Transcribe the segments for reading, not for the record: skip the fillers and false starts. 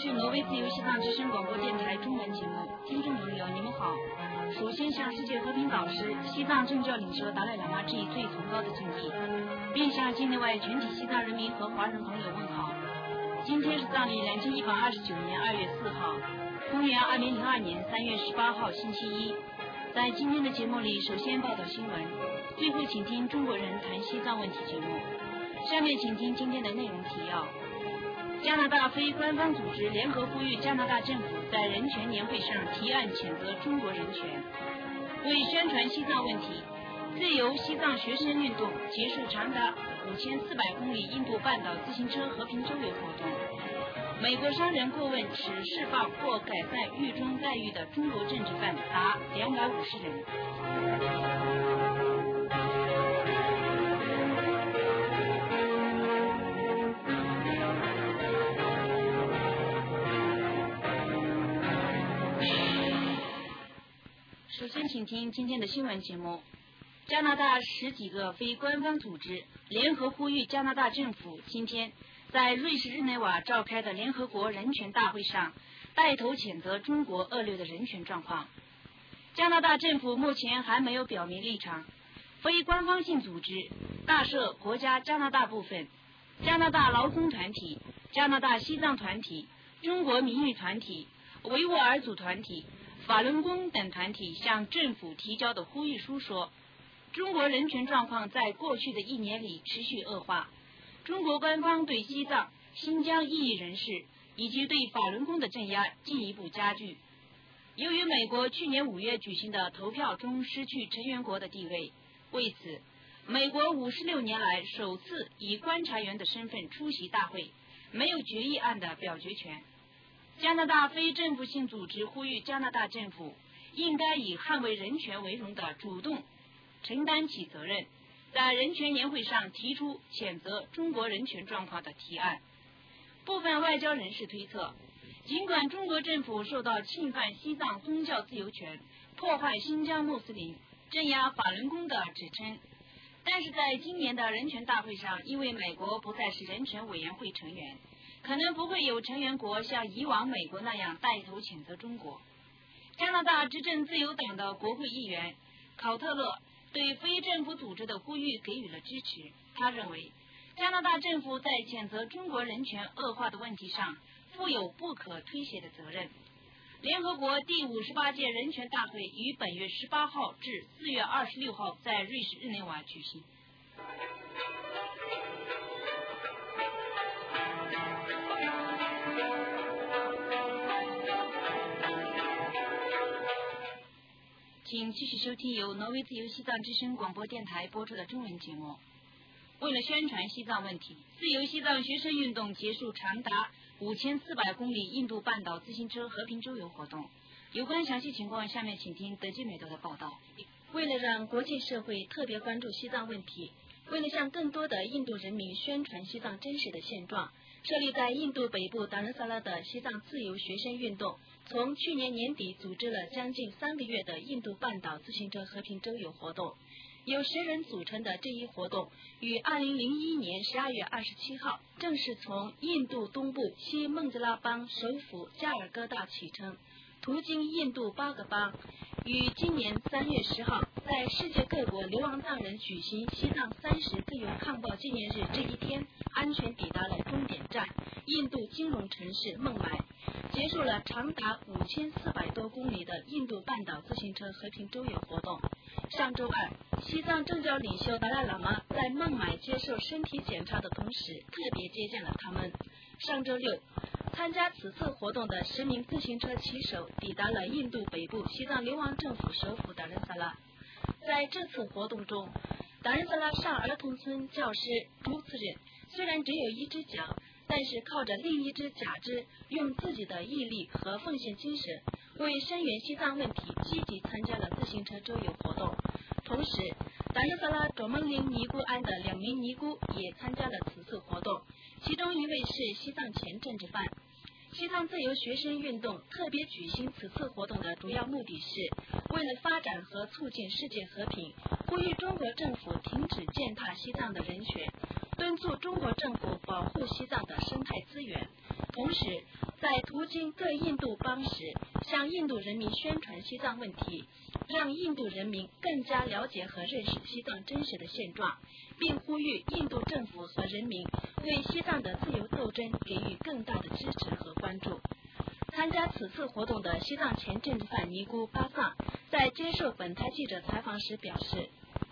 是挪威自由西藏之声广播电台中文节目，听众朋友你们好。首先向世界和平导师、西藏政教领袖达赖喇嘛致以最崇高的敬意，并向境内外全体西藏人民和华人朋友问好。今天是藏历2129年2月4号，公元2002年3月18号星期一。在今天的节目里，首先报道新闻，最后请听中国人谈西藏问题节目。下面请听今天的内容提要。加拿大非官方组织联合呼吁加拿大政府在人权年会上提案谴责中国人权。为宣传西藏问题，自由西藏学生运动结束长达5400公里印度半岛自行车和平周游活动。美国商人过问指释放或改善狱中待遇的中国政治犯达250人。首先请听今天的新闻节目。加拿大10几个非官方组织联合呼吁加拿大政府今天在瑞士日内瓦召开的联合国人权大会上带头谴责中国恶劣的人权状况。加拿大政府目前还没有表明立场。非官方性组织大赦国家加拿大部分、加拿大劳工团体、加拿大西藏团体、中国民运团体、维吾尔族团体、法轮功等团体向政府提交的呼吁书说，中国人权状况在过去的1年里持续恶化，中国官方对西藏、新疆异议人士以及对法轮功的镇压进一步加剧。由于美国去年5月举行的投票中失去成员国的地位，为此，美国56年来首次以观察员的身份出席大会，没有决议案的表决权。加拿大非政府性组织呼吁加拿大政府应该以捍卫人权为荣的主动承担起责任，在人权年会上提出谴责中国人权状况的提案。部分外交人士推测，尽管中国政府受到侵犯西藏宗教自由权、破坏新疆穆斯林、镇压法轮功的指称，但是在今年的人权大会上，因为美国不再是人权委员会成员，可能不会有成员国像以往美国那样带头谴责中国。加拿大执政自由党的国会议员考特勒对非政府组织的呼吁给予了支持。他认为，加拿大政府在谴责中国人权恶化的问题上负有不可推卸的责任。联合国第58届人权大会于本月18号至4月26号在瑞士日内瓦举行。请继续收听由挪威自由西藏之声广播电台播出的中文节目。为了宣传西藏问题，自由西藏学生运动结束长达5400公里印度半岛自行车和平周游活动。有关详细情况，下面请听德基美德的报道。 为了让国际社会特别关注西藏问题，为了向更多的印度人民宣传西藏真实的现状，设立在印度北部达仁萨拉的西藏自由学生运动，从去年年底组织了将近3个月的印度半岛自行车和平周游活动。由10人组成的这一活动于2001年12月27号正式从印度东部西孟加拉邦首府加尔各答启程，途经印度8个邦，于今年3月10号在世界各国流亡藏人举行西藏30自由抗暴纪念日这一天，安全抵达了终点站印度金融城市孟买，结束了长达5400多公里的印度半岛自行车和平周游活动。上周二，西藏政教领袖达赖喇嘛在孟买接受身体检查的同时，特别接见了他们。上周六，参加此次活动的10名自行车骑手抵达了印度北部西藏流亡政府首府达仁萨拉。在这次活动中，达仁萨拉上儿童村教师朱次仁虽然只有1只脚，但是靠着另一只假肢，用自己的毅力和奉献精神，为声援西藏问题积极参加了自行车周游活动。同时，达仁萨拉卓蒙林尼姑庵的2名尼姑也参加了此次活动，其中一位是西藏前政治犯。西藏自由学生运动特别举行此次活动的主要目的是为了发展和促进世界和平，呼吁中国政府停止践踏西藏的人权，敦促中国政府保护西藏的生态资源，同时在途经各印度邦时，向印度人民宣传西藏问题，让印度人民更加了解和认识西藏真实的现状，并呼吁印度政府和人民为西藏的自由斗争给予更大的支持和关注。参加此次活动的西藏前政治犯尼姑巴桑在接受本台记者采访时表示，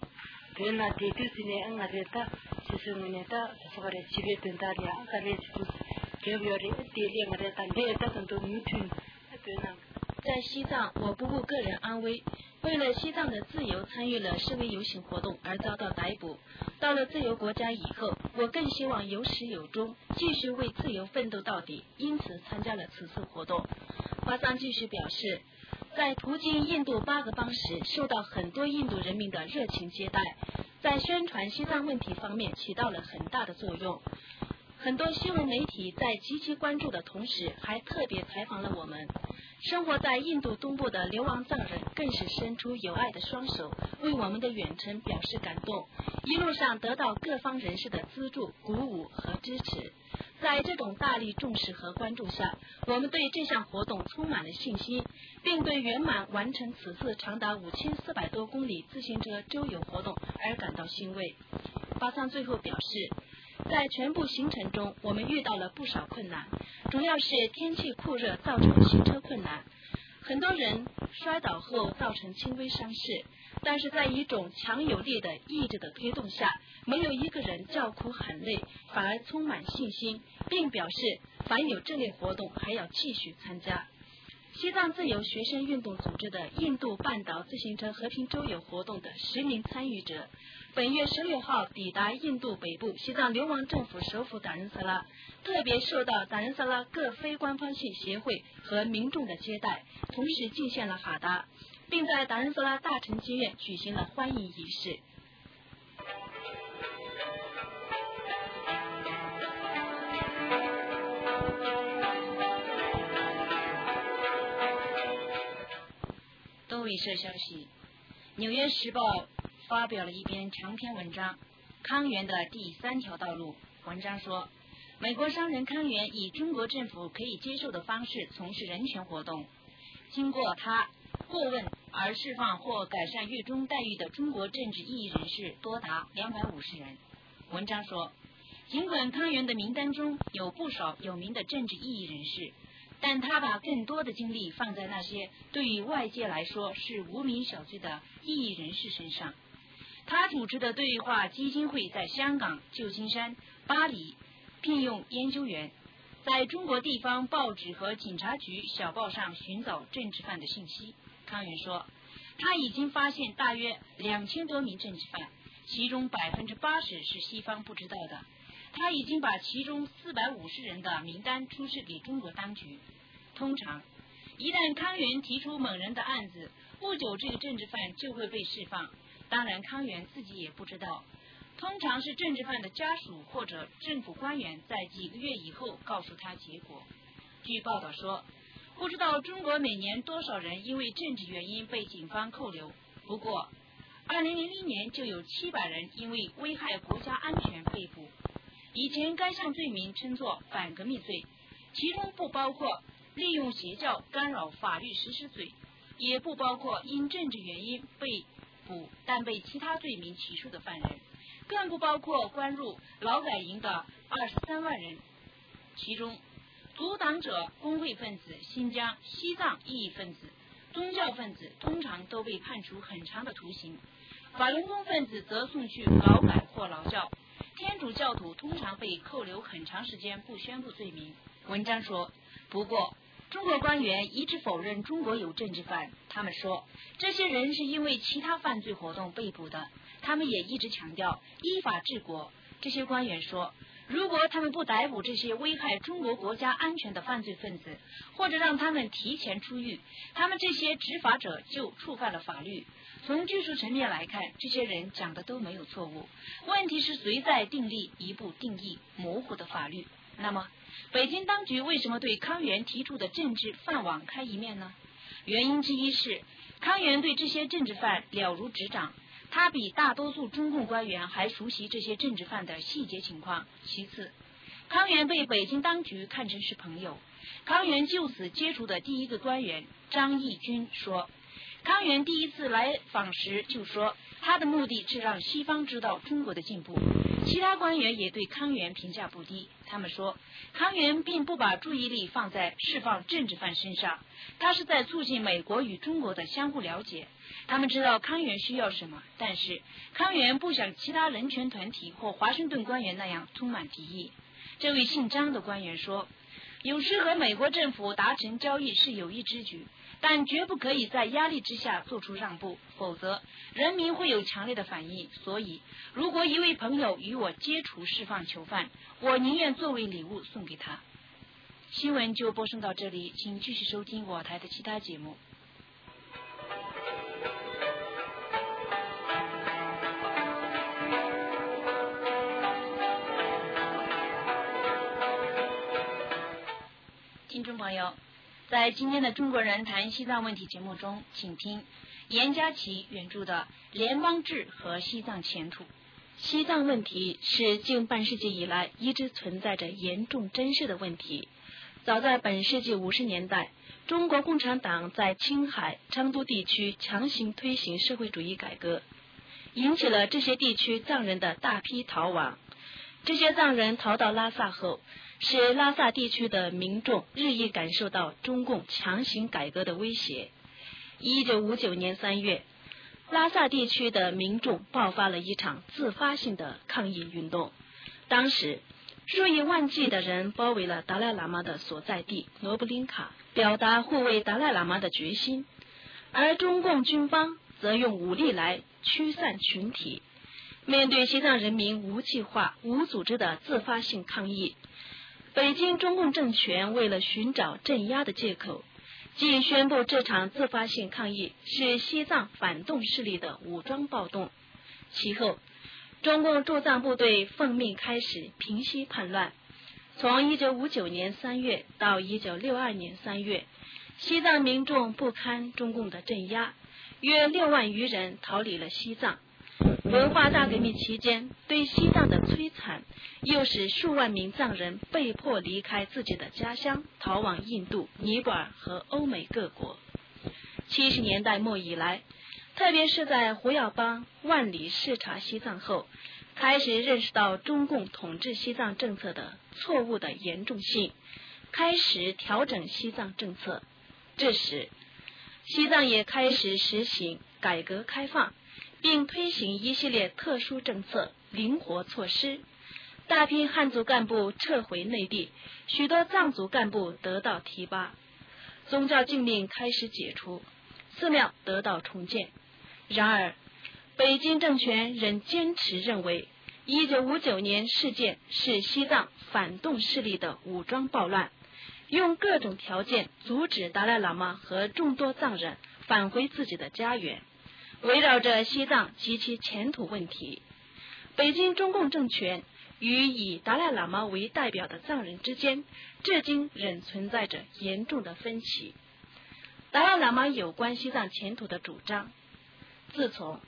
在西藏，我不顾个人安危，为了西藏的自由参与了示威游行活动而遭到逮捕。到了自由国家以后，我更希望有始有终，继续为自由奋斗到底，因此参加了此次活动。巴桑继续表示，在途经印度8个邦时，受到很多印度人民的热情接待，在宣传西藏问题方面起到了很大的作用。很多新闻媒体在极其关注的同时，还特别采访了我们。生活在印度东部的流亡藏人更是伸出友爱的双手，为我们的远程表示感动，一路上得到各方人士的资助、鼓舞和支持。在这种大力重视和关注下，我们对这项活动充满了信心，并对圆满完成此次长达5400多公里自行车周游活动而感到欣慰。巴桑最后表示，在全部行程中，我们遇到了不少困难，主要是天气酷热造成行车困难，很多人摔倒后造成轻微伤势，但是在一种强有力的意志的推动下，没有一个人叫苦喊累，反而充满信心，并表示凡有这类活动还要继续参加。西藏自由学生运动组织的印度半岛自行车和平周游活动的10名参与者，本月16号抵达印度北部西藏流亡政府首府达仁萨拉，特别受到达仁萨拉各非官方性协会和民众的接待，同时进献了哈达，并在达仁萨拉大城经院举行了欢迎仪式。 多位社消息，《纽约时报》发表了一篇长篇文章，康源的第3条道路。文章说，美国商人康源以中国政府可以接受的方式从事人权活动，经过他过问而释放或改善狱中待遇的中国政治异议人士多达250人。文章说，尽管康源的名单中有不少有名的政治异议人士，但他把更多的精力放在那些对于外界来说是无名小卒的异议人士身上。他主持的对话基金会在香港、旧金山、巴黎聘用研究员，在中国地方报纸和警察局小报上寻找政治犯的信息。康源说，他已经发现大约2000多名政治犯，其中80%是西方不知道的。他已经把其中450人的名单出示给中国当局。通常，一旦康源提出某人的案子，不久这个政治犯就会被释放。当然，康源自己也不知道。通常是政治犯的家属或者政府官员在几个月以后告诉他结果。据报道说，不知道中国每年多少人因为政治原因被警方扣留。不过，2000年就有700人因为危害国家安全被捕。以前该项罪名称作反革命罪，其中不包括利用邪教干扰法律实施罪，也不包括因政治原因被捕但被其他罪名起诉的犯人，更不包括关入劳改营的23万人。其中，阻挡者、工会分子、新疆、西藏异议分子、宗教分子通常都被判处很长的徒刑，法轮功分子则送去劳改或劳教。天主教徒通常被扣留很长时间不宣布罪名。文章说，不过中国官员一致否认中国有政治犯，他们说这些人是因为其他犯罪活动被捕的。他们也一直强调依法治国。这些官员说，如果他们不逮捕这些危害中国国家安全的犯罪分子，或者让他们提前出狱，他们这些执法者就触犯了法律。从技术层面来看，这些人讲的都没有错误。问题是谁在订立一部定义模糊的法律？那么，北京当局为什么对康源提出的政治犯网开一面呢？原因之一是，康源对这些政治犯了如指掌，他比大多数中共官员还熟悉这些政治犯的细节情况。其次， 康源被北京当局看成是朋友。康源就此接触的第一个官员张义军说，康源第一次来访时就说，他的目的是让西方知道中国的进步。其他官员也对康源评价不低，他们说，康源并不把注意力放在释放政治犯身上，他是在促进美国与中国的相互了解。他们知道康源需要什么，但是康源不像其他人权团体或华盛顿官员那样充满敌意。这位姓张的官员说，有时和美国政府达成交易是有益之举，但绝不可以在压力之下做出让步，否则人民会有强烈的反应。所以如果一位朋友与我接触释放囚犯，我宁愿作为礼物送给他。新闻就播送到这里，请继续收听我台的其他节目。听众朋友，在今天的中国人谈西藏问题节目中，请听严家琪原著的《联邦制和西藏前途》。 西藏问题是近半世纪以来一直存在着严重珍视的问题。早在本世纪50年代，中国共产党在青海、昌都地区强行推行社会主义改革，引起了这些地区藏人的大批逃亡。这些藏人逃到拉萨后，使拉萨地区的民众日益感受到中共强行改革的威胁。1959年3月，拉萨地区的民众爆发了一场自发性的抗议运动。当时，数以万计的人包围了达赖喇嘛的所在地罗布林卡，表达护卫达赖喇嘛的决心。而中共军方则用武力来驱散群体。面对西藏人民无计划、无组织的自发性抗议，北京中共政权为了寻找镇压的借口，即宣布这场自发性抗议是西藏反动势力的武装暴动。其后，中共驻藏部队奉命开始平息叛乱。从1959年3月到1962年3月，西藏民众不堪中共的镇压，约6万余人逃离了西藏。文化大革命期间对西藏的摧残，又使数万名藏人被迫离开自己的家乡，逃往印度、尼泊尔和欧美各国。70年代末以来，特别是在胡耀邦万里视察西藏后，开始认识到中共统治西藏政策的错误的严重性，开始调整西藏政策。这时，西藏也开始实行改革开放，并推行一系列特殊政策、灵活措施。大批汉族干部撤回内地，许多藏族干部得到提拔，宗教禁令开始解除，寺庙得到重建。然而，北京政权仍坚持认为1959年事件是西藏反动势力的武装暴乱，用各种条件阻止达赖喇嘛和众多藏人返回自己的家园。围绕着西藏及其前途问题，北京中共政权与以达赖喇嘛为代表的藏人之间，至今仍存在着严重的分歧。达赖喇嘛有关西藏前途的主张，自从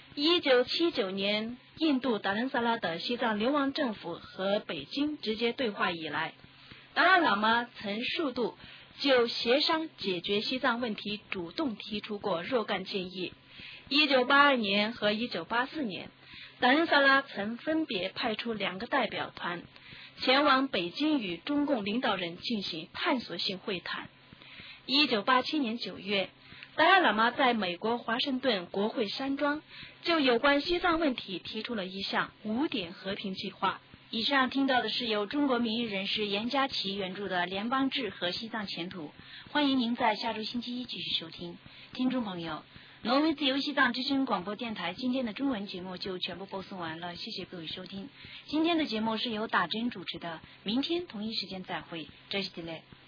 1979年印度达兰萨拉的西藏流亡政府和北京直接对话以来，达赖喇嘛曾数度就协商解决西藏问题主动提出过若干建议。1982年和1984年，达仁萨拉曾分别派出2个代表团前往北京与中共领导人进行探索性会谈。1987年9月，达赖喇嘛在美国华盛顿国会山庄就有关西藏问题提出了一项5点和平计划。以上听到的是由中国民意人士严家琪原著的《联邦制和西藏前途》，欢迎您在下周星期一继续收听。听众朋友，挪威自由西藏之声广播电台今天的中文节目就全部播送完了，谢谢各位收听。今天的节目是由打针主持的，明天同一时间再会，这是 delay。